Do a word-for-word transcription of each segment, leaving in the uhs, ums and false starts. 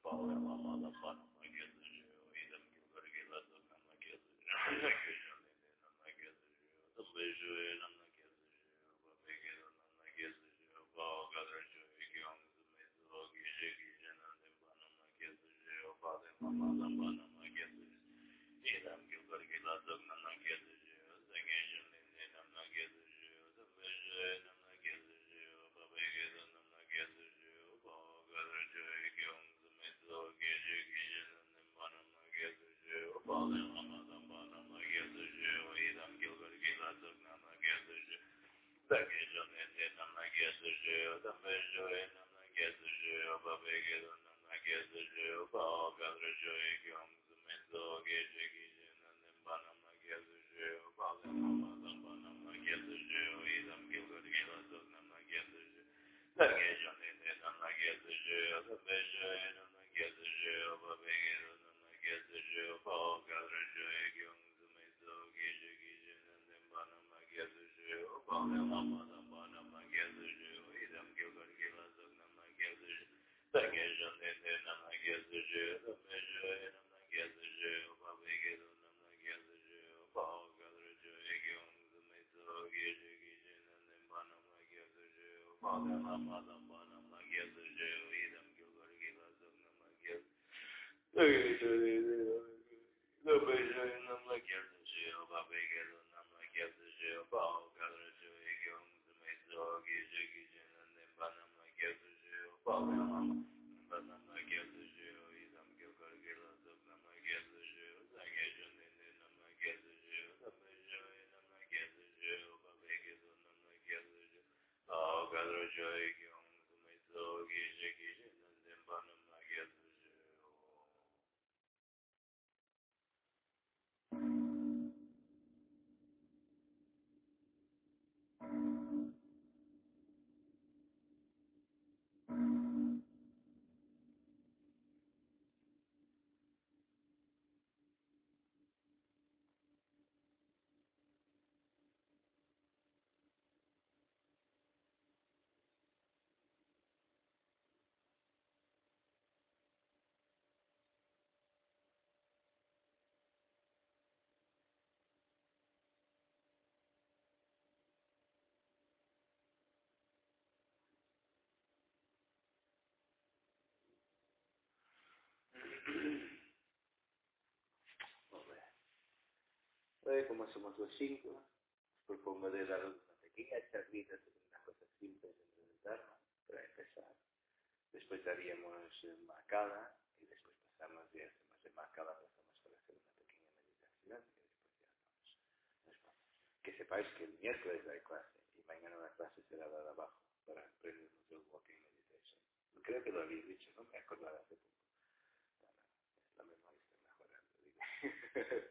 Hoy, como somos los cinco, os propongo de daros una pequeña charlita sobre una cosa simple dentro del Dharma, para empezar. Después daríamos eh, Mahakala, y después pasamos de hacemos de Mahakala, pasamos para hacer una pequeña meditación, y después ya vamos. Nos vamos. Que sepáis que el miércoles hay clase, y mañana la clase será dada abajo, para aprendernos el Walking Meditation. Creo que lo habéis dicho, no me acordaba hace poco. Bueno, la memoria está mejorando, digo.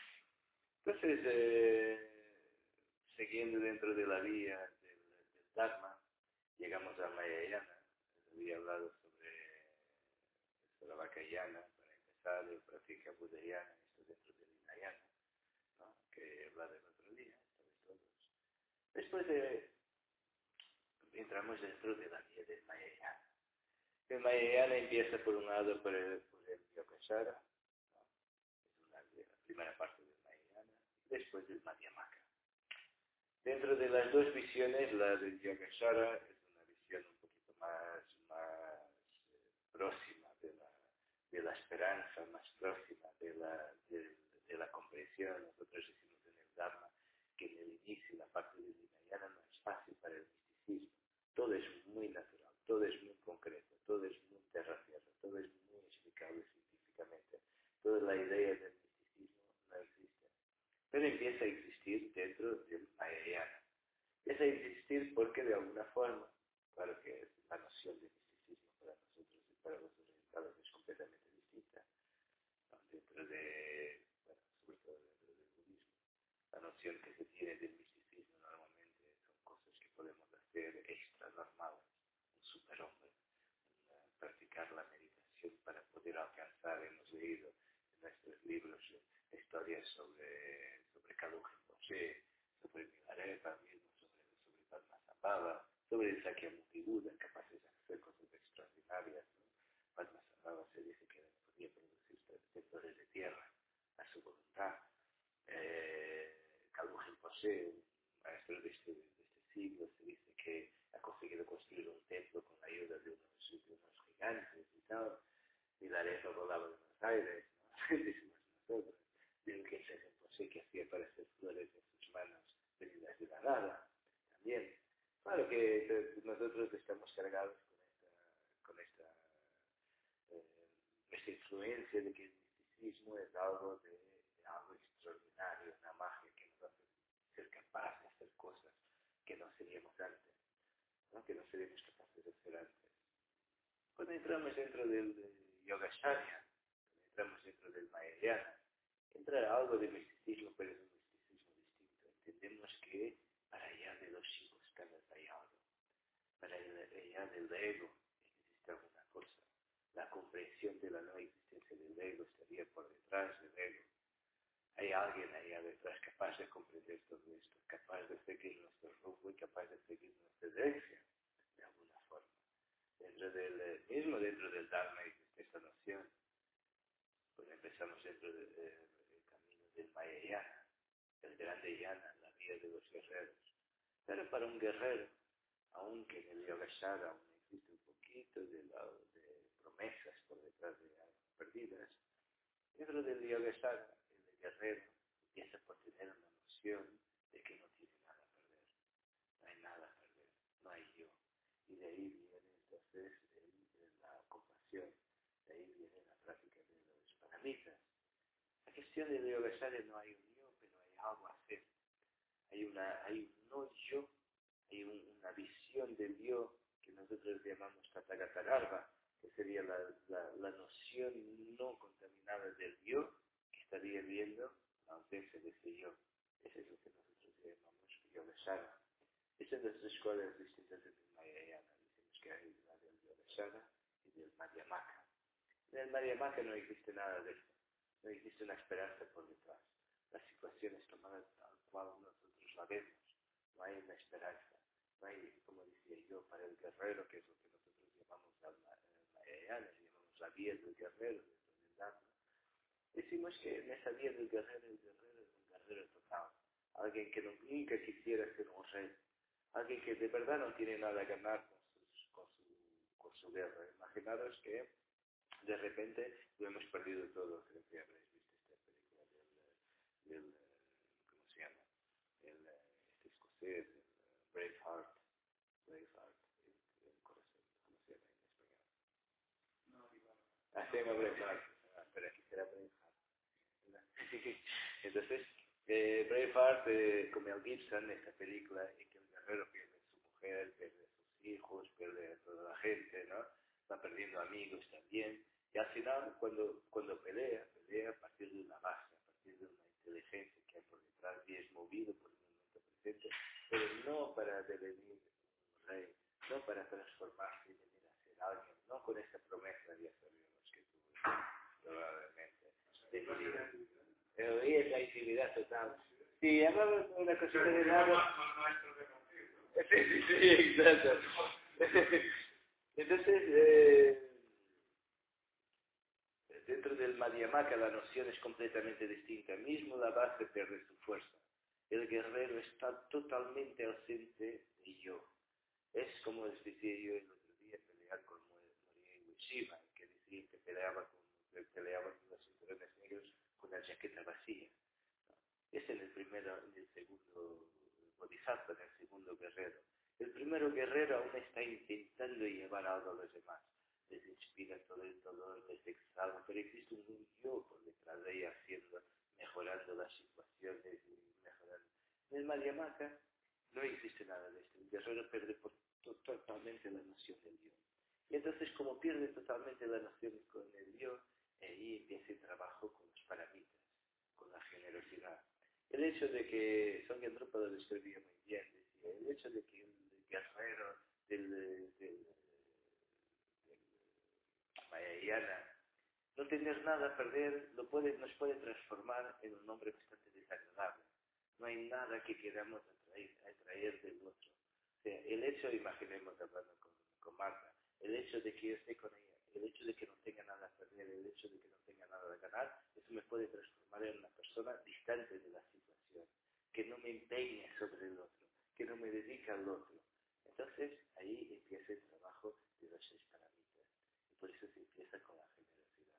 Entonces, eh, siguiendo dentro de la vía del, del Dharma, llegamos a Mahayana. Había hablado sobre la Vakayana, para empezar, el práctica buddhayana, esto dentro del Hinayana, ¿no? Que he hablado el otro día, todos. Después de, entramos dentro de la vía del Mahayana. El Mahayana empieza por un lado por el, por el Yogacara, ¿no? Es una, la primera parte del Mahayana, y después del Madhyamaka. Dentro de las dos visiones, la del Yogacara es una visión un poquito más, más eh, próxima de la, de la esperanza, más próxima de la, de, de la comprensión. Nosotros decimos en el Dharma que en el inicio, la parte del Hinayana no es fácil para el misticismo. Todo es muy natural, todo es muy concreto, todo es muy terra-tierra, todo es muy explicable científicamente. Toda la idea del misticismo no existe. Pero empieza a existir dentro del Mahayana. Empieza a existir porque de alguna forma, claro que la noción de misticismo para nosotros y para los orientales es completamente distinta, ¿no? Dentro de, bueno, sobre todo dentro del budismo. La noción que se tiene del misticismo normalmente son cosas que podemos hacer extra normales, un superhombre, un, practicar la meditación para poder alcanzar. Hemos leído en nuestros libros historias sobre, sobre Kaluja Rinpoche, sobre Milarepa mismo, sobre, sobre Padmasambhava, sobre el Sakyamuni Buda, capaces de hacer cosas extraordinarias, ¿no? Padmasambhava se dice arena volaba de Buenos Aires, ¿no? Decimos nosotros, del que se José que hacía aparecer flores en sus manos venidas de la nada, también. Claro que nosotros estamos cargados con esta, con esta, eh, esta influencia de que el misticismo es algo de, de algo extraordinario, una magia que nos hace ser capaz de hacer cosas que no seríamos antes, ¿no? Que no seríamos capaces de hacer antes. Cuando entramos dentro del de Yogasharya, cuando entramos dentro del Mahayana, entra algo de misticismo, pero es un misticismo distinto. Entendemos que para allá de los chicos hay algo. Para allá del ego existe alguna cosa. La comprensión de la no existencia del ego estaría por detrás del ego. Hay alguien allá detrás capaz de comprender todo esto, capaz de seguir nuestro rumbo y capaz de seguir nuestra dirección, de alguna forma. Dentro del mismo, dentro del Dharma existe esta noción. Pues empezamos dentro del de, de camino del Mahayana, el grande yana, la vía de los guerreros. Pero para un guerrero, aunque en el Yogasara aún existe un poquito de, lado de promesas por detrás de almas perdidas, dentro del Yogasara, el guerrero empieza por tener una noción de que no tiene nada a perder. No hay nada a perder, no hay yo. Y de ahí viene entonces el, el, la compasión, de ahí viene la práctica de los paramitas. La cuestión del Yogasara no hay un yo, pero hay algo a hacer. Hay, una, hay un no yo, hay un, una visión del yo que nosotros llamamos Tathagatararva, que sería la, la, la noción no contaminada del yo, que estaría viendo la ausencia de ese yo. Eso es lo que nosotros llamamos Yogasara. Esas son las escuelas distintas del Mahayana. Decimos que hay la del Yogasara y del Madhyamaka. En el Madhyamaka no existe nada de esto. No existe una esperanza por detrás. La situación es tomada tal cual nosotros la vemos. No hay una esperanza. No hay, como decía yo, para el guerrero, que es lo que nosotros llamamos la Mahayana, llamamos la vía del guerrero dentro del Dharma. Decimos que en esa vía del guerrero, el guerrero es un guerrero total. Alguien que no, nunca quisiera ser un rey. Alguien que de verdad no tiene nada a ganar con, sus, con, su, con su guerra. Imaginaros que de repente lo hemos perdido todo. Creo que habréis visto esta película del, del ¿cómo se llama? El, este escocés, el Braveheart. Braveheart, el, el corazón, ¿cómo se llama en español? No, igual. Ah, se llama Braveheart. Ah, pero aquí será Braveheart. Entonces, eh, Braveheart, eh, como Mel Gibson, esta película en que el guerrero pierde a su mujer, pierde a sus hijos, pierde a toda la gente, ¿no? Va perdiendo amigos también. Y al final, cuando, cuando pelea, pelea a partir de una base, a partir de una inteligencia que hay por detrás y es movido por el momento presente, pero no para devenir un rey, no para transformarse y venir a ser alguien, no con esa promesa, ya sabemos que tuvo probablemente de vida. Pero ahí es la intimidad total. Sí, hablamos de una cosita de nada. Sí, sí, sí, exacto. Entonces, eh, dentro del Madhyamaka la noción es completamente distinta. Mismo la base pierde su fuerza. El guerrero está totalmente ausente de yo. Es como les decía yo el otro día, pelear con Morihei Ueshiba, que decía que peleaba con, que peleaba con los cinturones negros con la chaqueta vacía. ¿No? Ese es el primero, el segundo bodhisattva, el segundo guerrero. El primero guerrero aún está intentando llevar algo a los demás. Les inspira todo el dolor, les exalta, pero existe un yo por detrás de ella haciendo, mejorando las situaciones y mejorando. En el Madhyamaka no existe nada de esto. El guerrero pierde por, to, totalmente la noción del yo. Y entonces, como pierde totalmente la noción con el yo, ahí empieza el trabajo con los paramitas, con la generosidad. El hecho de que, Son Yandrupa lo describía muy bien, decía, el hecho de que el guerrero del, del, del, del Mahayana no tener nada a perder lo puede, nos puede transformar en un hombre bastante desagradable. No hay nada que queramos atraer, atraer del otro. O sea, el hecho, imaginemos hablando con, con Marta, el hecho de que yo esté con ella, el hecho de que no tenga nada a perder, el hecho de que no tenga nada a ganar, eso me puede transformar en una persona distante de la situación, que no me empeñe sobre el otro, que no me dedique al otro. Entonces, ahí empieza el trabajo de los seis paramitas. Y por eso se empieza con la generosidad.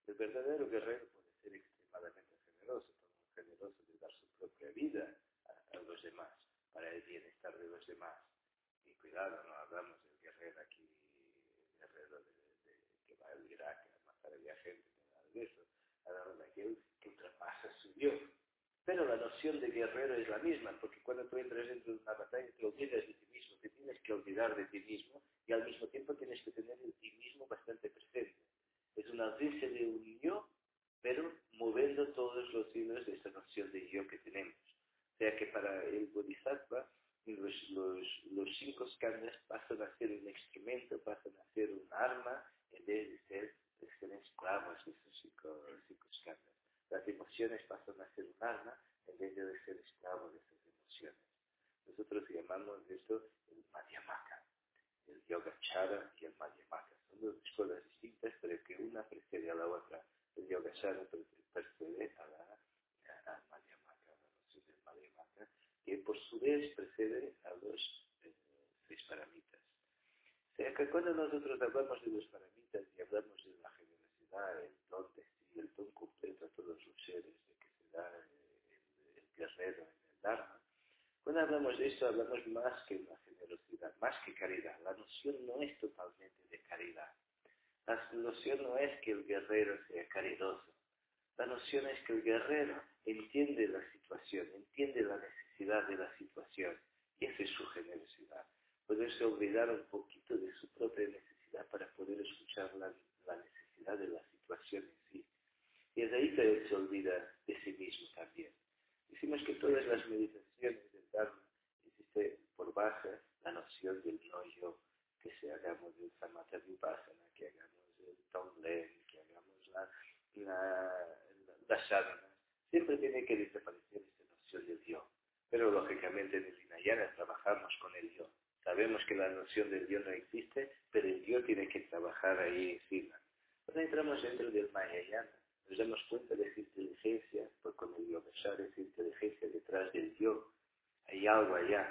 El verdadero guerrero puede ser extremadamente generoso, tan generoso de dar su propia vida a, a los demás, para el bienestar de los demás. Y cuidado, no hablamos del guerrero aquí, el guerrero de, de, que va al Irak a matar a la gente, nada de eso. Hablamos de aquel que ultrapasa su Dios. Pero la noción de guerrero es la misma, porque cuando tú entras dentro de una batalla te olvidas de ti mismo, te tienes que olvidar de ti mismo y al mismo tiempo tienes que tener el ti mismo bastante presente. Es una ausencia de un yo, pero moviendo todos los hilos de esa noción de yo que tenemos. O sea que para el Bodhisattva, los, los, los cinco skandhas pasan a ser un instrumento, pasan a ser un arma, en vez de ser, de ser esclavos de esos cinco, cinco skandhas. Las emociones pasan a ser un arma en vez de ser esclavos de esas emociones. Nosotros llamamos esto el Madhyamaka, el Yogacara y el Madhyamaka. Son dos escuelas distintas, pero que una precede a la otra. El Yogacara precede a la a, a Madhyamaka, a la noción del Madhyamaka, que por su vez precede a los eh, seis paramitas. O sea que cuando nosotros hablamos de los paramitas y hablamos de la generosidad, el don de sí, el don completo a todos los seres de que se da el, el guerrero en el Dharma, cuando hablamos de esto hablamos más que una generosidad, más que caridad. La noción no es totalmente de caridad. La noción no es que el guerrero sea caridoso. La noción es que el guerrero entiende la situación, entiende la necesidad de la situación y esa es su generosidad. Poderse olvidar un poquito de su propia necesidad para poder escuchar la, la necesidad de la situación en sí. Y es ahí que él se olvida de sí mismo también. Decimos que todas las meditaciones del Dharma existe por base la noción del no-yo, que se hagamos el Samatha Vipassana, que hagamos el Tonglen, que hagamos la, la, la, las sadhanas. Siempre tiene que desaparecer esta noción del yo. Pero lógicamente en el Hinayana trabajamos con el yo. Sabemos que la noción del yo no existe, pero el yo tiene que trabajar ahí encima. Cuando entramos dentro del Mahayana, nos damos cuenta de esa inteligencia, porque con el Yogacara, esa inteligencia detrás del yo. Hay algo allá.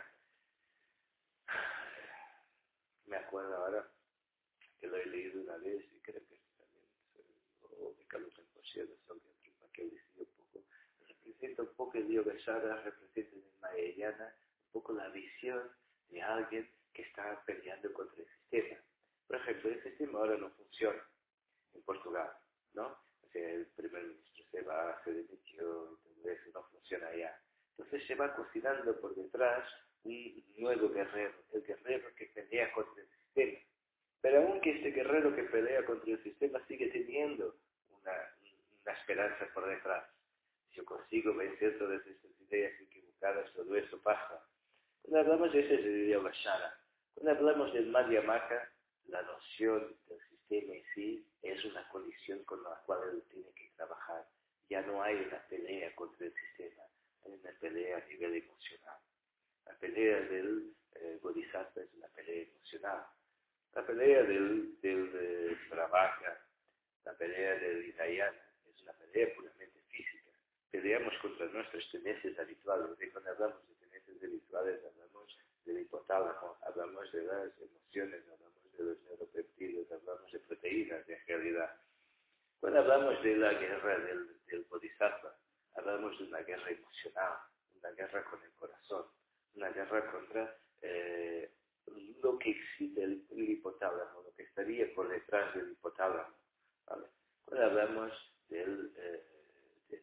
Me acuerdo ahora que lo he leído una vez y creo que también, o de Carlos Rinpoche, de Sogya Trungpa, que decía un poco, representa un poco el Yogacara, representa en el Mahayana un poco la visión de alguien que está peleando contra el sistema. Por ejemplo, el sistema ahora no funciona en Portugal, ¿no? O sea, el primer ministro se va, se dimitió, y todo eso no funciona allá. Entonces se va cocinando por detrás un nuevo guerrero, el guerrero que pelea contra el sistema. Pero aunque este guerrero que pelea contra el sistema sigue teniendo una, una esperanza por detrás. Si yo consigo vencer todas estas ideas equivocadas, todo eso pasa. Cuando hablamos de ese de Yogacara, cuando hablamos del Madhyamaka, la noción del sistema en sí es una condición con la cual él tiene que trabajar. Ya no hay una pelea contra el sistema, hay una pelea a nivel emocional. La pelea del eh, Bodhisattva es una pelea emocional. La pelea del, del eh, Brahmaka, la pelea del Hinayana, es una pelea puramente física. Peleamos contra nuestras tendencias habituales. Y cuando hablamos de tendencias habituales, hablamos del hipotálamo, hablamos de las emociones, hablamos de los neuropeptidos, hablamos de proteínas en realidad. Cuando hablamos de la guerra del, del Bodhisattva, hablamos de una guerra emocional, una guerra con el corazón, una guerra contra eh, lo que excita el, el hipotálamo, lo que estaría por detrás del hipotálamo. ¿Vale? Cuando hablamos del, eh, del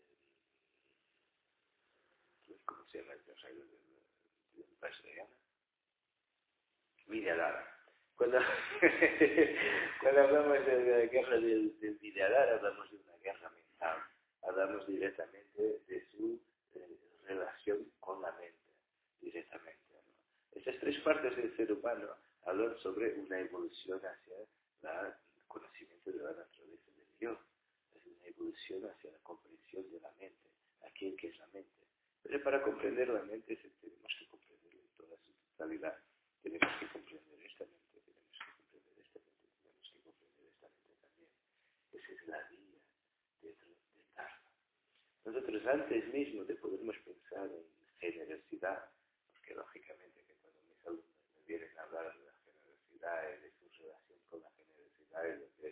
¿cómo se llama el guerrero del, del Vajrayana? Vidyadhara. Cuando, cuando hablamos de la guerra del, del Vidyadhara, hablamos de una guerra mental. Hablamos directamente de su eh, relación con la mente, directamente. ¿No? Esas tres partes del ser humano hablan sobre una evolución hacia la, el conocimiento de la naturaleza del yo. Es una evolución hacia la comprensión de la mente, aquel que es la mente. Pero para comprender la mente tenemos que comprenderla en toda su totalidad. Tenemos que comprender esta mente, tenemos que comprender esta mente, tenemos que comprender esta mente también. Esa es la vía dentro del Dharma. Nosotros antes mismo de podermos pensar en generosidad, porque lógicamente que cuando mis alumnos me vienen a hablar de la generosidad y de su relación con la generosidad y lo que es,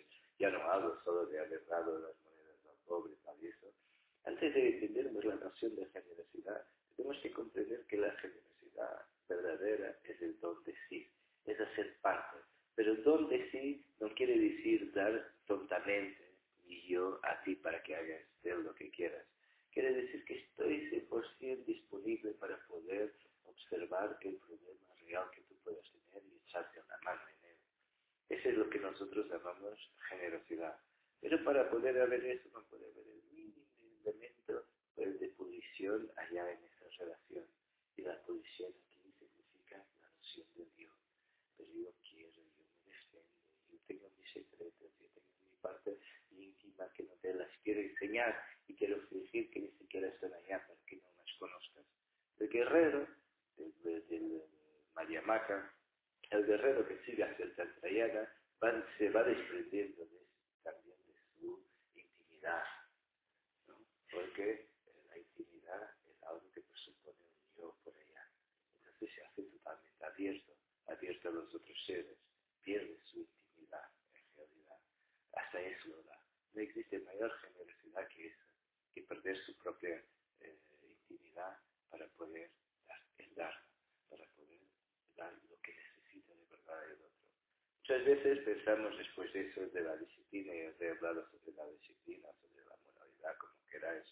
Ya no hablo solo de haber dado las monedas al pobre, tal y eso. Antes de entender la noción de generosidad, tenemos que comprender que la generosidad verdadera es el don de sí, es hacer parte. Pero el don de sí no quiere decir dar tontamente, y yo a ti para que hagas de lo que quieras. Quiere decir que estoy cien por ciento disponible para poder observar el problema real que tú puedas tener y echarte una mano en él. Eso es lo que nosotros llamamos generosidad. Pero para poder haber eso no puede haber el mínimo elemento pues, de pudrición allá en esa relación. Y la pudrición aquí significa la noción de Dios. Pero yo quiero, yo me defiendo, yo tengo mis secretos, yo tengo mi parte íntima que no te las quiero enseñar y quiero fingir que ni siquiera están allá para que no las conozcas. El guerrero del, del Mayamaca, el guerrero que sigue hacia el Tantrayana, va, se va desprendiendo de, también de su intimidad, ¿no? Porque la intimidad es algo que presupone un yo por allá. Entonces se hace totalmente abierto, abierto a los otros seres, pierde su intimidad en realidad. Hasta eso lo da. No existe mayor generosidad que esa, que perder su propia eh, intimidad para poder dar, el dar, para poder dar lo que necesita de verdad el otro. Muchas veces pensamos después de eso de la disciplina, y os he hablado sobre la disciplina, sobre la moralidad, como queráis,